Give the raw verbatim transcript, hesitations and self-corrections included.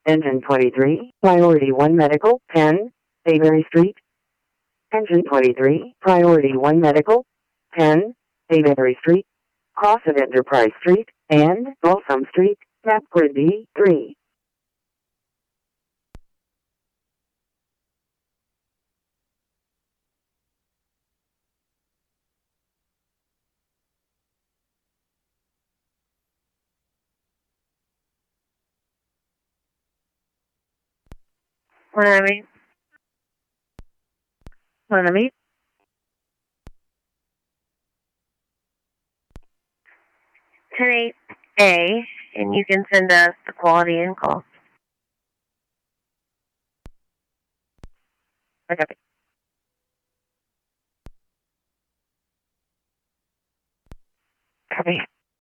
Engine twenty-three, Priority one Medical, ten, Bayberry Street. Engine twenty-three, Priority one Medical, ten, Bayberry Street, cross at Enterprise Street, and Balsam Street, map grid B three. One of me. One of me. ten eight A, and you can send us the quality and cost. Okay. Copy.